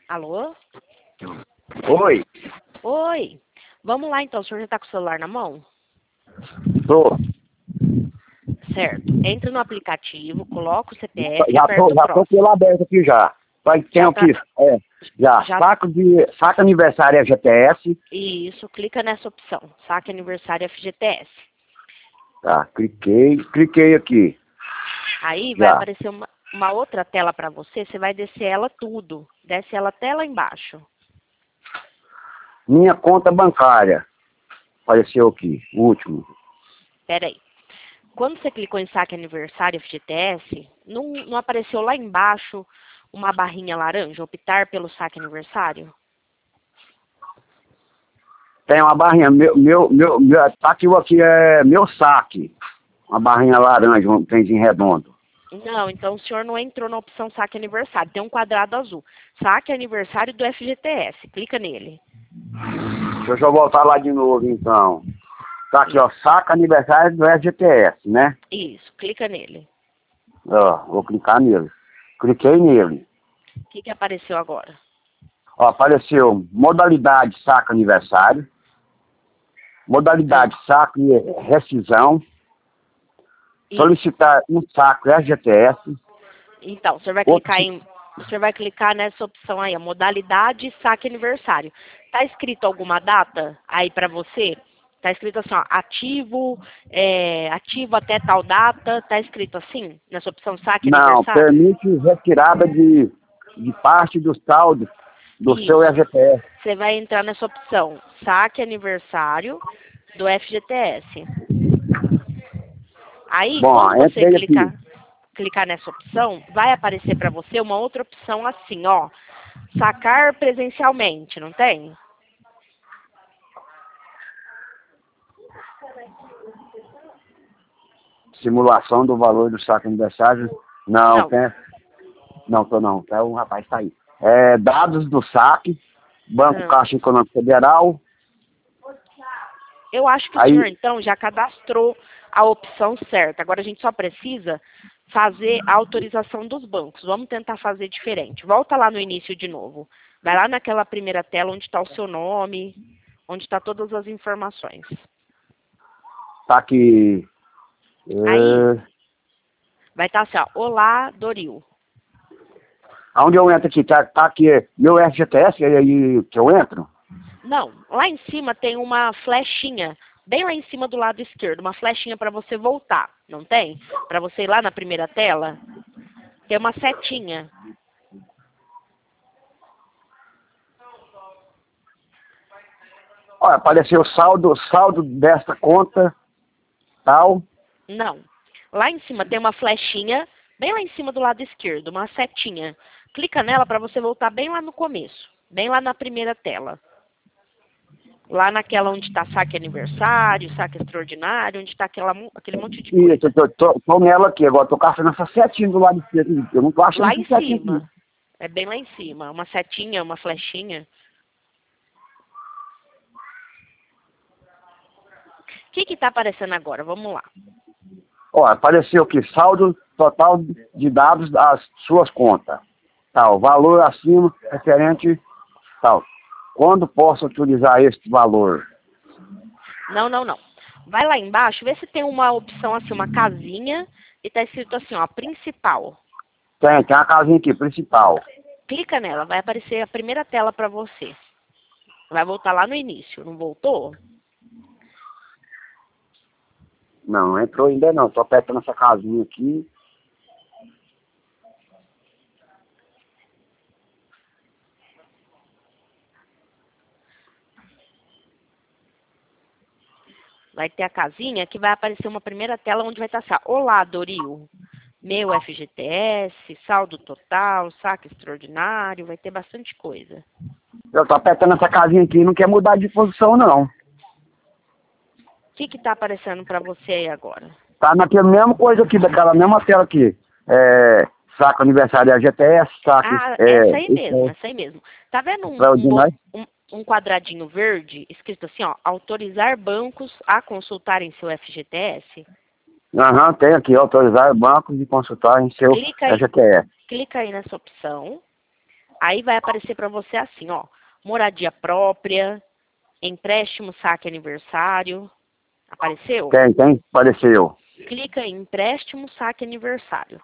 Alô? Oi, Oi. Vamos lá então, o senhor já está com o celular na mão? tô. Certo. Entra no aplicativo, coloca o CPF e Já aperta o tô com próximo. ele aberto aqui já. Tem Já o tá. que? Já. Já. Saca aniversário FGTS. Isso, clica nessa opção. Saque aniversário FGTS. Tá, cliquei aqui. Aí vai Já. aparecer uma outra tela para você, você vai descer ela tudo. Desce ela até lá embaixo. Minha conta bancária. Apareceu aqui, o último. Pera aí. Quando você clicou em saque aniversário FGTS, não apareceu lá embaixo uma barrinha laranja, optar pelo saque aniversário? Tem uma barrinha, tá aqui é meu saque. Uma barrinha laranja, um trenzinho redondo. Não, então o senhor não entrou na opção saque aniversário. Tem um quadrado azul. Saque aniversário do FGTS. Clica nele. Deixa eu voltar lá de novo, então. Tá aqui, ó, saca aniversário do FGTS, né? Isso, clica nele. Ó, vou clicar nele. Cliquei nele. O que apareceu agora? Ó, apareceu modalidade saca aniversário, modalidade saco e rescisão, Isso. solicitar um saco FGTS. Então, o senhor vai clicar nessa opção aí, a modalidade saque aniversário. Tá escrito alguma data aí para você? Tá escrito assim, ó, ativo até tal data. Tá escrito assim, nessa opção saque Não, aniversário? permite retirada de parte do saldo do seu Isso. FGTS. Você vai entrar nessa opção, saque aniversário do FGTS. Aí, Bom, quando você entrei aqui. clicar nessa opção, vai aparecer para você uma outra opção assim, ó, sacar presencialmente, não tem? Simulação do valor do saco aniversário. Não, Não. tem. Não, não. Tá, o rapaz tá aí. Dados do saque, Banco Ah. Caixa Econômica Federal. Eu acho que o senhor, Aí, então, já cadastrou a opção certa. Agora a gente só precisa fazer a autorização dos bancos. Vamos tentar fazer diferente. Volta lá no início de novo. Vai lá naquela primeira tela onde está o seu nome, onde está todas as informações. tá aqui. Aí, vai estar assim, ó, Olá, Doril. Aonde eu entro aqui? Tá aqui meu FGTS, é aí que eu entro? Não, lá em cima tem uma flechinha, bem lá em cima do lado esquerdo, uma flechinha para você voltar, não tem? Para você ir lá na primeira tela, tem uma setinha. Olha, apareceu saldo desta conta, tal. Não. Lá em cima tem uma flechinha, bem lá em cima do lado esquerdo, uma setinha. Clica nela para você voltar bem lá no começo, bem lá na primeira tela. Lá naquela onde está saque aniversário, saque extraordinário, onde está aquele monte de Isso, coisa. tô nela aqui, agora tô caçando essa setinha do lado esquerdo. Eu não tô achando Lá essa em setinha aqui. cima. É bem lá em cima. Uma setinha, uma flechinha. O que está aparecendo agora? Vamos lá. Ó, apareceu aqui, saldo total de dados das suas contas. Tal, valor acima, referente, tal. Quando posso utilizar este valor? Não. Vai lá embaixo, vê se tem uma opção assim, uma casinha, e está escrito assim, ó, principal. Tem uma casinha aqui, principal. Clica nela, vai aparecer a primeira tela para você. Vai voltar lá no início, não voltou? Não entrou ainda não, tô apertando essa casinha aqui. Vai ter a casinha que vai aparecer uma primeira tela onde vai estar assim, ó, Olá, Doril. Meu FGTS, saldo total, saque extraordinário, vai ter bastante coisa. Eu tô apertando essa casinha aqui e não quer mudar de posição não. O que está aparecendo para você aí agora? Tá naquela mesma coisa aqui, daquela mesma tela aqui. Saco aniversário FGTS, saque Essa aí mesmo. Tá vendo extraordinário. um quadradinho verde escrito assim, ó, autorizar bancos a consultarem seu FGTS? Aham, tem aqui, autorizar bancos de consultar em seu Clica FGTS. aí nessa opção. Aí vai aparecer para você assim, ó. Moradia própria, empréstimo, saque aniversário. Apareceu? Tem, apareceu. Clica em empréstimo, saque aniversário.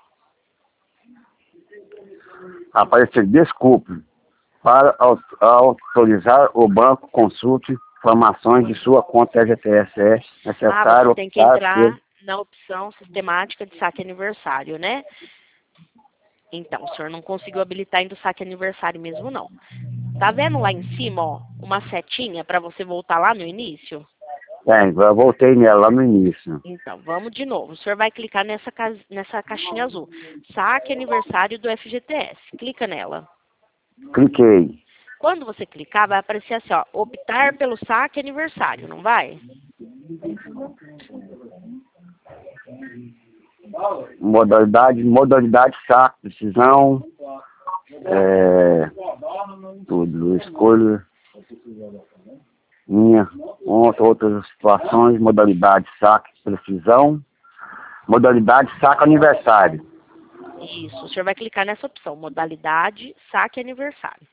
Apareceu, desculpe. Para autorizar o banco, consulte informações de sua conta FGTS. É necessário Você tem que entrar na opção sistemática de saque aniversário, né? Então, o senhor não conseguiu habilitar ainda o saque aniversário mesmo, não. Tá vendo lá em cima, ó, uma setinha para você voltar lá no início? Tem, eu voltei nela lá no início. Então, vamos de novo. O senhor vai clicar nessa caixinha azul. Saque aniversário do FGTS. Clica nela. Cliquei. Quando você clicar, vai aparecer assim, ó, optar pelo saque aniversário, não vai? Modalidade saque, decisão, tudo, escolha minha, outras situações, modalidade saque, precisão, modalidade saque aniversário. Isso, o senhor vai clicar nessa opção, modalidade saque aniversário.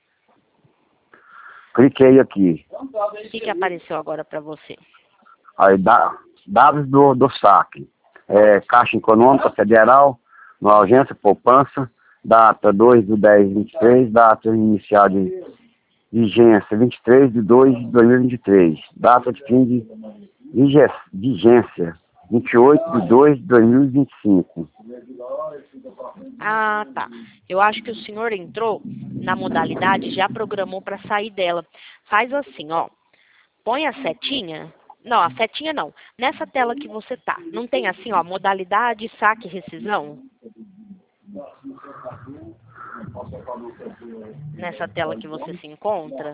Cliquei aqui. O que apareceu agora para você? Aí, dados do saque. Caixa Econômica Federal, nova agência, poupança, data 2/10/23, data inicial de vigência 23/2/2023, data de fim de vigência 28/2/2025. Ah, tá. Eu acho que o senhor entrou na modalidade e já programou para sair dela. Faz assim, ó. Põe a setinha. Não, a setinha não. Nessa tela que você tá. Não tem assim, ó, modalidade, saque, rescisão? Nessa tela que você se encontra?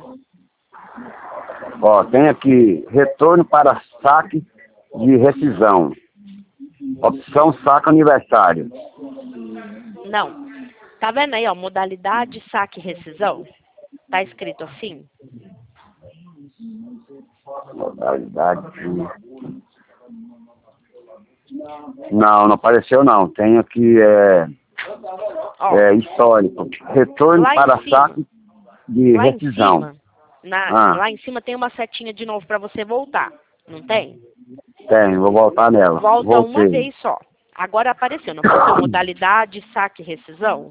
Ó, tem aqui, retorno para saque de rescisão. Opção saque aniversário. Não. Tá vendo aí, ó, modalidade, saque, rescisão? Tá escrito assim? Modalidade. Não apareceu não. Tem aqui histórico. Retorno para saque de rescisão. Lá em cima tem uma setinha de novo para você voltar. Não tem? Tem, vou voltar nela. Volta uma vez só. Agora apareceu, não apareceu modalidade, saque, rescisão?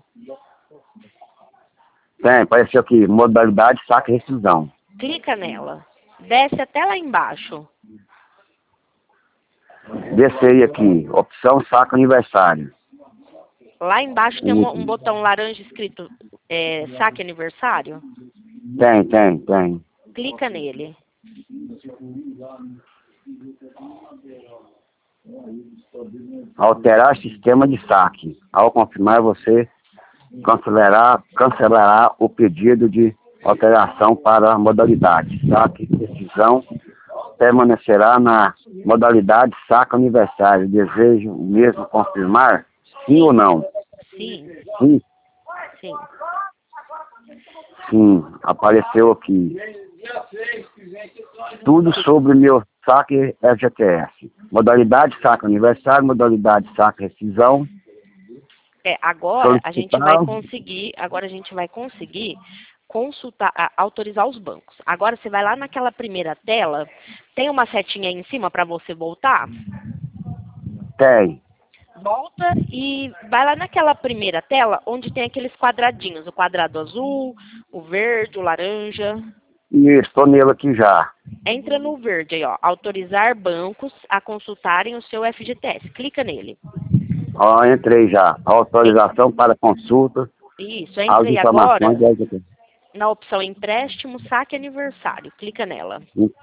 Tem, apareceu aqui, modalidade, saque, rescisão. Clica nela. Desce até lá embaixo. Descei aqui, opção saque aniversário. Lá embaixo tem um botão laranja escrito saque aniversário? Tem. Clica nele. Alterar sistema de saque. Ao confirmar, você cancelará o pedido de alteração para a modalidade. Saque decisão permanecerá na modalidade saque aniversário. Desejo mesmo confirmar? Sim ou não? Sim. Sim, apareceu aqui. Tudo sobre meu saque FGTS. Modalidade saque aniversário, modalidade saque rescisão. Agora a gente vai conseguir consultar, autorizar os bancos. Agora você vai lá naquela primeira tela, tem uma setinha aí em cima para você voltar? Tem. Volta e vai lá naquela primeira tela onde tem aqueles quadradinhos, o quadrado azul, o verde, o laranja. Isso, estou nele aqui já. Entra no verde aí, ó, autorizar bancos a consultarem o seu FGTS. Clica nele. Ó, entrei já. Autorização para consulta. Isso, entrei agora na opção empréstimo, saque aniversário. Clica nela.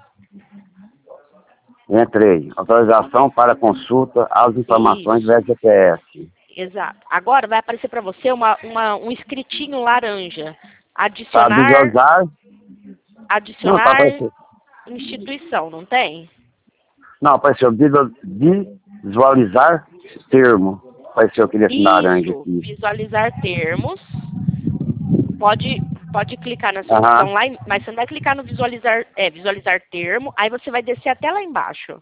Entrei. Autorização para consulta às informações do FGTS. Exato. Agora vai aparecer para você um escritinho laranja. Adicionar instituição, não tem? Não, apareceu visualizar termo. Apareceu aquele laranja aqui. Visualizar termos. Pode clicar nessa opção lá, mas você não vai clicar no visualizar termo, aí você vai descer até lá embaixo.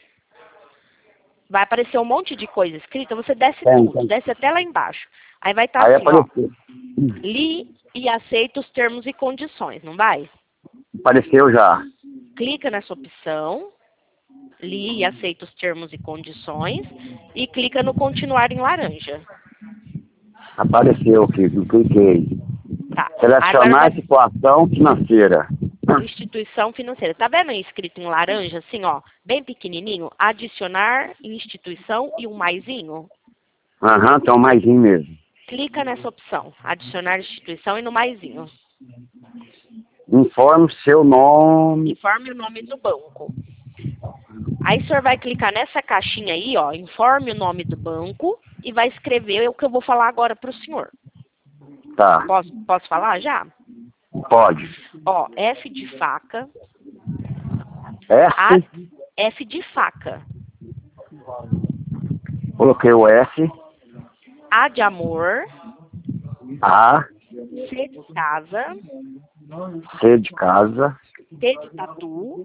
Vai aparecer um monte de coisa escrita, você desce tudo, desce até lá embaixo. Aí vai estar assim, ó. E aceita os termos e condições, não vai? Apareceu já. Clica nessa opção, li e aceita os termos e condições, e clica no continuar em laranja. Apareceu aqui, eu cliquei. Tá. Agora Selecionar situação financeira. instituição financeira. Tá vendo aí escrito em laranja, assim, ó, bem pequenininho? Adicionar instituição e um maisinho? Aham, tem um maisinho mesmo. Clica nessa opção, adicionar instituição e no maisinho. Informe seu nome. Informe o nome do banco. Aí o senhor vai clicar nessa caixinha aí, ó, informe o nome do banco e vai escrever o que eu vou falar agora para o senhor. Tá, Posso falar já? pode. Ó, F de faca, S, F de faca, coloquei o S, A de amor, A, C de casa, C de casa, T de tatu,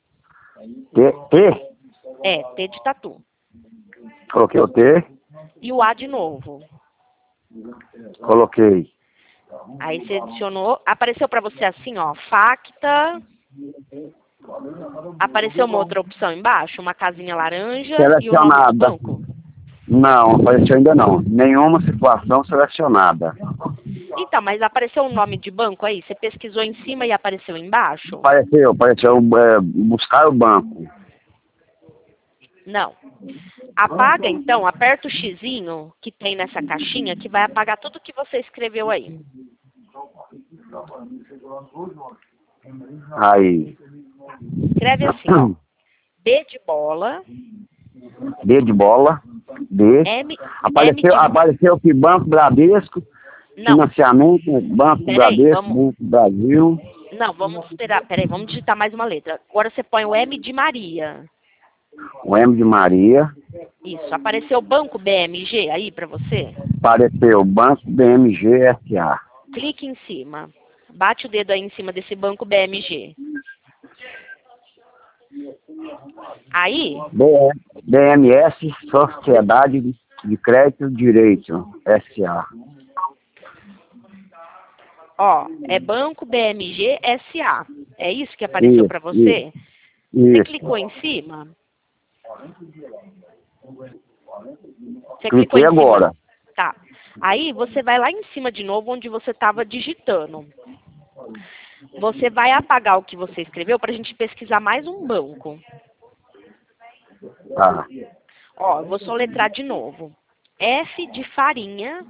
T, T de tatu. coloquei o T, E o A de novo. coloquei. Aí você adicionou, apareceu para você assim, ó, facta. Apareceu uma outra opção embaixo, uma casinha laranja e o nome do Selecionada. banco. Não, apareceu ainda não. Nenhuma situação selecionada. Então, mas apareceu um nome de banco aí? Você pesquisou em cima e apareceu embaixo? Apareceu, buscar o banco. Não. Apaga então, aperta o xizinho que tem nessa caixinha que vai apagar tudo que você escreveu aí. Aí. Escreve assim, ó. B de bola, D de bola, D. M Apareceu aqui Banco Bradesco, Não, financiamento, Banco Peraí, Bradesco, vamos- Banco Brasil. não, vamos esperar. Peraí, vamos digitar mais uma letra. Agora você põe o M de Maria. O M de Maria, Isso. Apareceu o banco BMG aí para você? apareceu Banco BMG SA. Clique em cima. Bate o dedo aí em cima desse banco BMG. Aí, BMS, Sociedade de Crédito Direito, SA. ó, é Banco BMG SA. É isso que apareceu para você? Você Isso. clicou em cima? Você Cliquei clicou em cima? agora. Tá. Aí você vai lá em cima de novo onde você estava digitando. Você vai apagar o que você escreveu para a gente pesquisar mais um banco. Tá. Ó, eu vou soletrar de novo. F de farinha.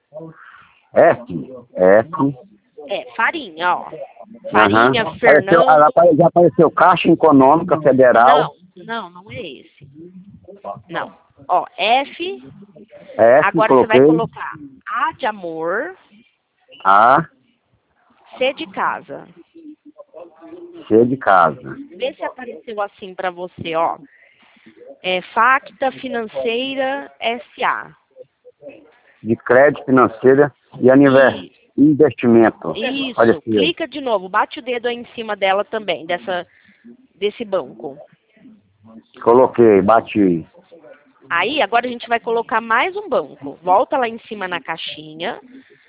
F, Farinha, ó. Farinha, Aham. Fernando. Já apareceu Caixa Econômica Federal. Não é esse. Não. Ó, F. F, Agora você vai coloquei. colocar A de amor, A, C de casa. C de casa. Vê se apareceu assim para você, ó. Facta Financeira SA. De crédito financeira e investimento. Isso. Apareceu. Clica de novo. Bate o dedo aí em cima dela também, desse banco. Coloquei, bati. Aí, agora a gente vai colocar mais um banco. Volta lá em cima na caixinha.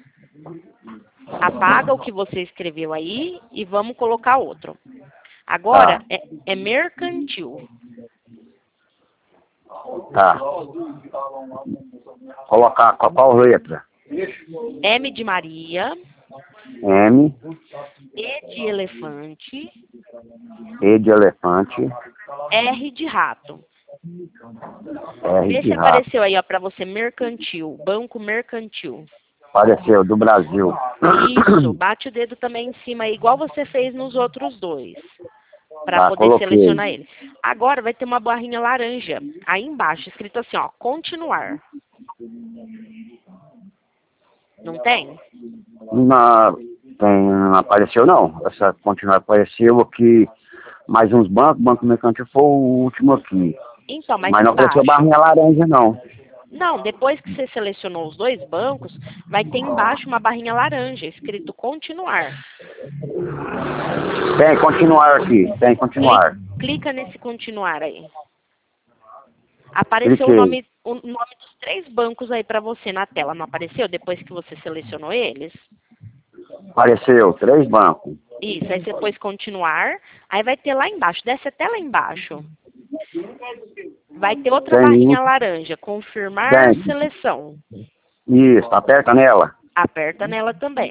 Apaga o que você escreveu aí e vamos colocar outro. Agora, é mercantil. Tá. Colocar qual letra? M de Maria, M, E de elefante, E de elefante, R de rato. R Vê de se rato. apareceu aí, ó, para você, mercantil, banco mercantil. Apareceu, do Brasil. Isso, bate o dedo também em cima aí, igual você fez nos outros dois, para Tá, poder coloquei. selecionar ele. Agora vai ter uma barrinha laranja, aí embaixo, escrito assim, ó, continuar. Não tem? Não apareceu não. Essa continuar apareceu aqui. Mais uns bancos, Banco Mercantil foi o último aqui. Então, mas Mas não apareceu embaixo. barrinha laranja não. Não, depois que você selecionou os dois bancos, vai ter embaixo uma barrinha laranja, escrito continuar. Tem continuar aqui, tem continuar. Clica nesse continuar aí. Apareceu Cliquei. o nome dos três bancos aí para você na tela, não apareceu depois que você selecionou eles? Apareceu 3 bancos. Isso, aí você pôs continuar, aí vai ter lá embaixo, desce até lá embaixo. Vai ter outra Tem barrinha laranja, confirmar Tem. seleção. Isso, aperta nela. Aperta nela também.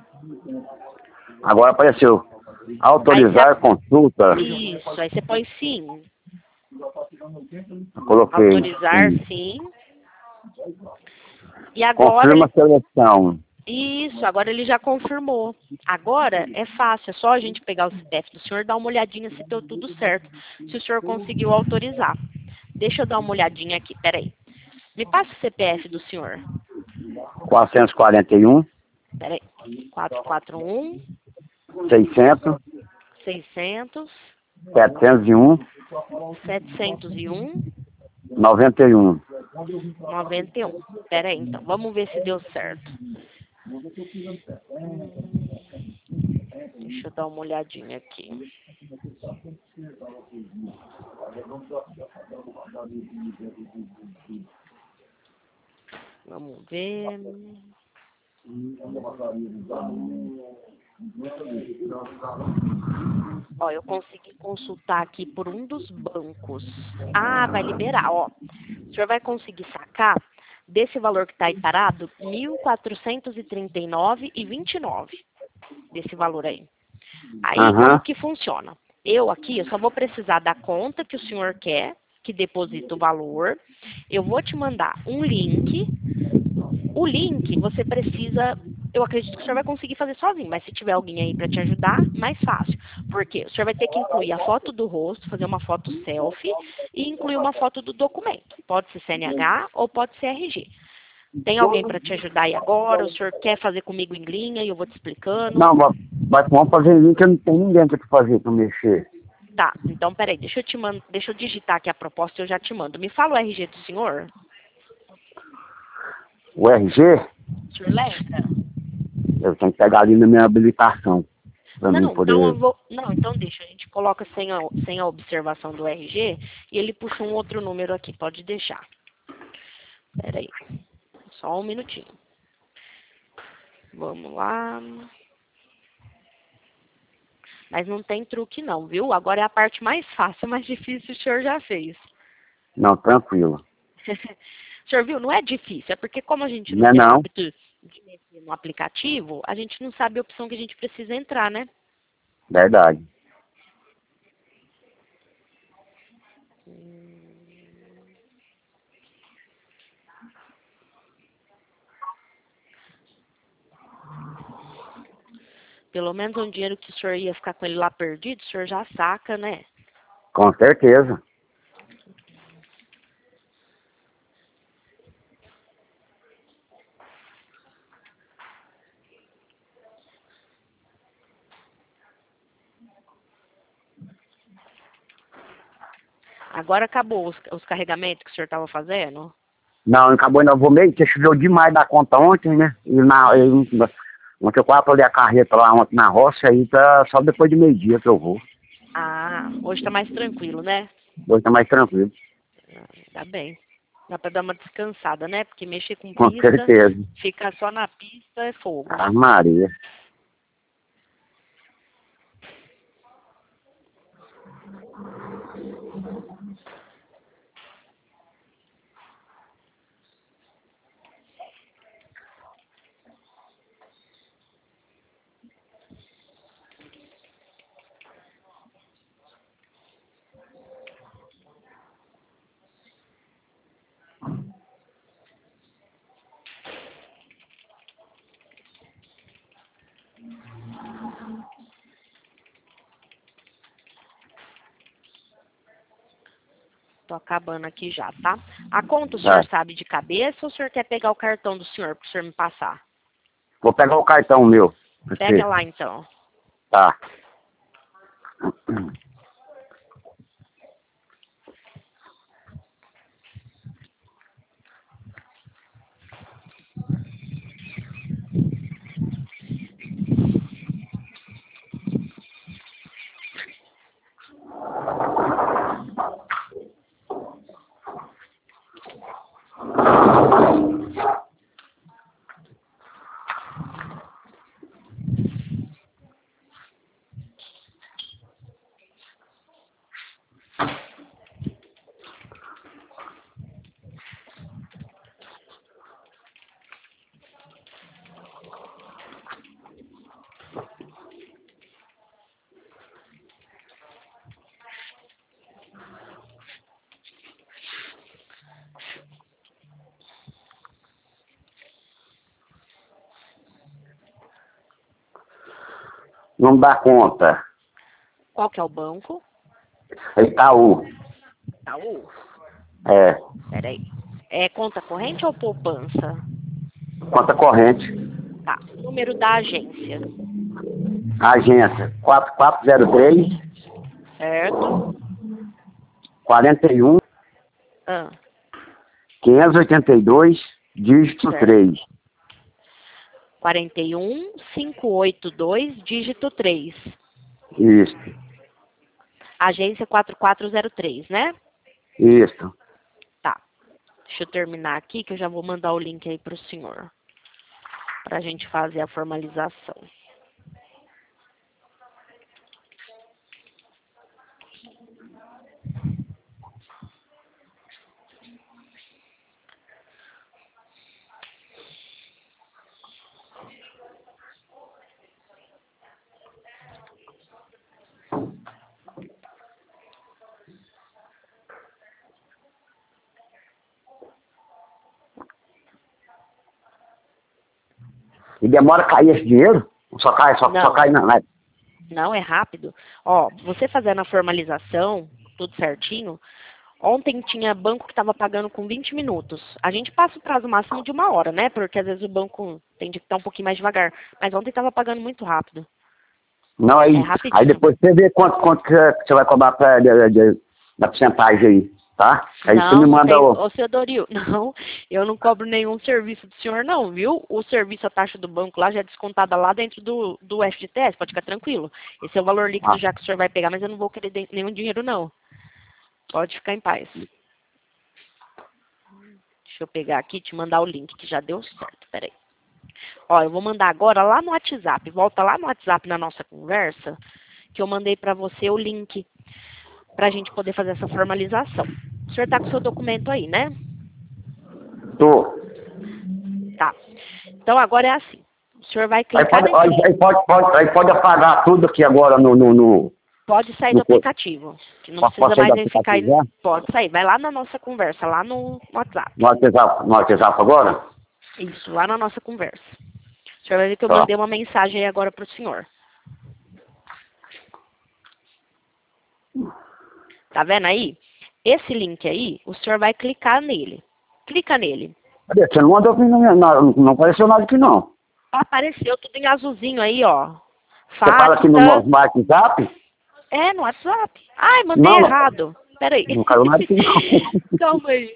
Agora apareceu autorizar consulta. Isso, aí você põe sim. Eu coloquei. Autorizar Sim. sim. E agora Confirma a seleção. isso, agora ele já confirmou. Agora é fácil, é só a gente pegar o CPF do senhor e dar uma olhadinha se deu tudo certo, se o senhor conseguiu autorizar. Deixa eu dar uma olhadinha aqui, peraí. Me passa o CPF do senhor. 441, Peraí. 441 600, 600 701, 701 91. 91. Peraí, então. Vamos ver se deu certo. Deixa eu dar uma olhadinha aqui. Vamos ver. Ó, eu consegui consultar aqui por um dos bancos. Ah, vai liberar, ó. O senhor vai conseguir sacar desse valor que está aí parado, R$ 1.439,29. Desse valor aí. Aí, como que funciona? Eu aqui, eu só vou precisar da conta que o senhor quer, que deposita o valor. Eu vou te mandar um link. O link você precisa, eu acredito que o senhor vai conseguir fazer sozinho, mas se tiver alguém aí para te ajudar, mais fácil. Por quê? O senhor vai ter que incluir a foto do rosto, fazer uma foto selfie e incluir uma foto do documento. Pode ser CNH ou pode ser RG. Tem alguém para te ajudar aí agora? O senhor quer fazer comigo em linha e eu vou te explicando? Não, vamos fazer em que não tem ninguém para fazer, para mexer. Tá, então peraí, deixa eu digitar aqui a proposta e eu já te mando. Me fala o RG do senhor. O RG, O senhor lembra? eu tenho que pegar ali na minha habilitação. Para mim Não, poder. então eu vou. Não, então deixa, a gente coloca sem a observação do RG e ele puxa um outro número aqui, pode deixar. Peraí. Só um minutinho. Vamos lá. Mas não tem truque não, viu? Agora é a parte mais fácil, mais difícil o senhor já fez. Não, tranquilo. O senhor viu? Não é difícil, é porque como a gente Não não é tem o não. hábito de mexer no aplicativo, a gente não sabe a opção que a gente precisa entrar, né? Verdade. Pelo menos um dinheiro que o senhor ia ficar com ele lá perdido, o senhor já saca, né? Com certeza. Agora acabou os carregamentos que o senhor estava fazendo? Não, acabou ainda vou meio, que choveu demais da conta ontem, né? Ontem eu quase falei a carreta lá ontem na roça, aí tá só depois de meio-dia que eu vou. Ah, hoje tá mais tranquilo, né? Hoje tá mais tranquilo. Tá bem. Dá pra dar uma descansada, né? Porque mexer com Com pista, certeza. ficar só na pista é fogo. Ah, Maria. Tô acabando aqui já, tá? A conta o senhor sabe de cabeça ou o senhor quer pegar o cartão do senhor pro senhor me passar? Vou pegar o cartão meu. Pega lá então. Tá. Nome da conta. Qual que é o banco? Itaú. Itaú. É. Peraí. É conta corrente ou poupança? Conta corrente. Tá. Número da agência. Agência 4403 Certo? 41 Ah, 582, dígito certo. 3. 41582, dígito 3. Isso. Agência 4403, né? Isso. Tá. Deixa eu terminar aqui que eu já vou mandar o link aí pro senhor. Pra gente fazer a formalização. E demora a cair esse dinheiro? Só cai, só Não. cai na... Não, é rápido. Ó, você fazendo a formalização, tudo certinho, ontem tinha banco que estava pagando com 20 minutos. A gente passa o prazo máximo de 1 hora, né? Porque às vezes o banco tem de estar um pouquinho mais devagar. Mas ontem estava pagando muito rápido. Não, aí, É rapidinho. aí depois você vê quanto que você vai cobrar da porcentagem aí, tá? Aí você Não, me não manda tem. o... Ô, seu Doril, não, eu não cobro nenhum serviço do senhor, não, viu? O serviço, a taxa do banco lá já é descontada lá dentro do FGTS, pode ficar tranquilo. Esse é o valor líquido Ah, já que o senhor vai pegar, mas eu não vou querer nenhum dinheiro, não. Pode ficar em paz. Deixa eu pegar aqui e te mandar o link, que já deu certo, peraí. Ó, eu vou mandar agora lá no WhatsApp. Volta lá no WhatsApp na nossa conversa, que eu mandei pra você o link pra gente poder fazer essa formalização. O senhor tá com o seu documento aí, né? tô. Tá. Então agora é assim. O senhor vai Aí clicar pode, nesse link. aí pode apagar tudo aqui agora no Pode sair do aplicativo. Que não precisa posso sair mais do nem ficar aplicativo aí. já? Pode sair. Vai lá na nossa conversa, lá no WhatsApp. No WhatsApp agora? Isso, lá na nossa conversa. O senhor vai ver que eu Tá. mandei uma mensagem aí agora pro senhor. Tá vendo aí? Esse link aí, o senhor vai clicar nele. Clica nele. Cadê? Você não mandou não apareceu nada aqui não. Apareceu tudo em azulzinho aí, ó. Você fala aqui no Faça. WhatsApp? É, no WhatsApp. Ai, mandei Não, errado. Peraí. não caiu nada aqui não. Calma aí.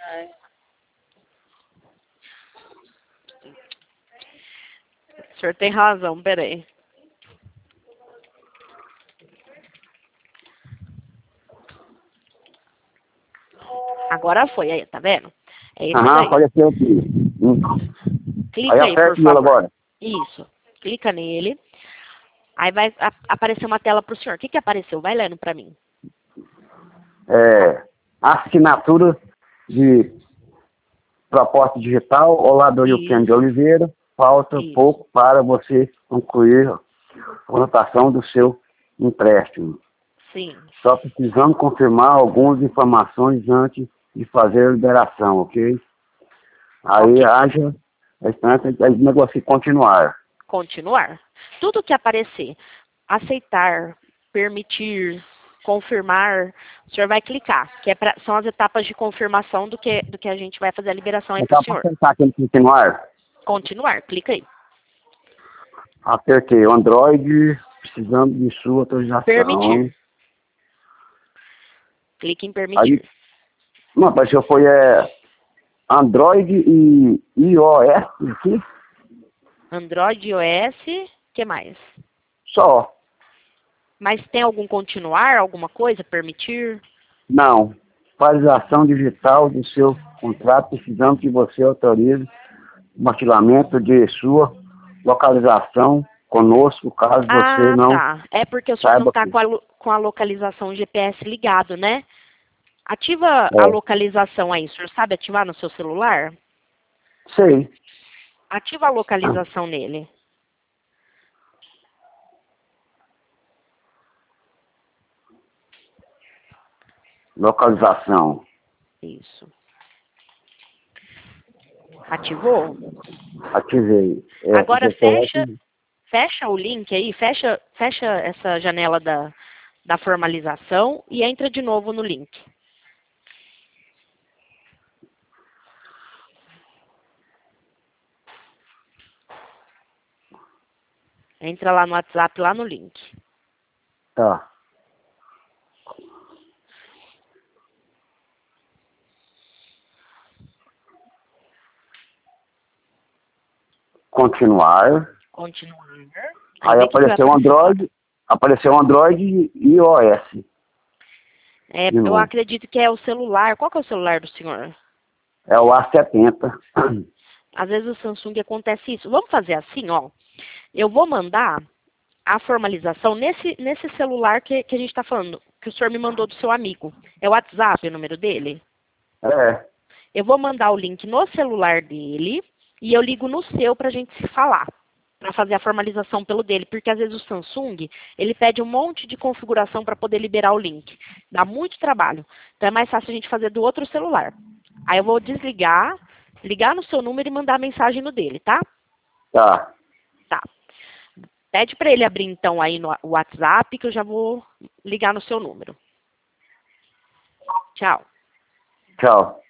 O senhor tem razão, peraí. Agora foi, aí, tá vendo? É esse Aham, daí. apareceu aqui. Clica aí, por aperta nele favor. agora. Isso. Clica nele. Aí vai aparecer uma tela pro senhor. O que que apareceu? Vai lendo pra mim. Assinatura de proposta digital, Olá Euqueno de Isso. Oliveira. Falta Isso. pouco para você concluir a anotação do seu empréstimo. Sim. Só precisamos confirmar algumas informações antes de fazer a liberação, ok? Aí Ok. haja aí negocia continuar. Continuar. Tudo que aparecer, aceitar, permitir, confirmar, o senhor vai clicar, que são as etapas de confirmação do que a gente vai fazer a liberação aí para Então, o para senhor. apertar aquele continuar, Continuar, clica aí. apertei o Android, precisando de sua autorização. Permitir. Clique em Aí, permitir. não, apareceu foi Android e iOS aqui, Android, iOS, que mais? só. Mas tem algum continuar, alguma coisa, permitir? Não. Atualização digital do seu contrato, precisamos que você autorize o compartilhamento de sua localização conosco, caso você não Tá. É porque o senhor não saiba está que. com a localização GPS ligado, né? Ativa a É, localização aí. O senhor sabe ativar no seu celular? sei. Ativa a localização nele. Localização. Isso. Ativou? Ativei. Agora Você coloca fecha fecha o link aí, fecha essa janela da formalização e entra de novo no link. Entra lá no WhatsApp, lá no link. Tá. Continuar. Continuar. Aí vê que apareceu Android e iOS. Eu acredito que é o celular. Qual que é o celular do senhor? É o A70. Às vezes o Samsung acontece isso. Vamos fazer assim, ó. Eu vou mandar a formalização nesse celular que a gente está falando, que o senhor me mandou do seu amigo. É o WhatsApp o número dele? É. Eu vou mandar o link no celular dele e eu ligo no seu para a gente se falar, para fazer a formalização pelo dele, porque às vezes o Samsung, ele pede um monte de configuração para poder liberar o link. Dá muito trabalho. Então é mais fácil a gente fazer do outro celular. Aí eu vou desligar, ligar no seu número e mandar a mensagem no dele, tá? Tá. Tá. Pede para ele abrir então aí no WhatsApp que eu já vou ligar no seu número. Tchau. Tchau.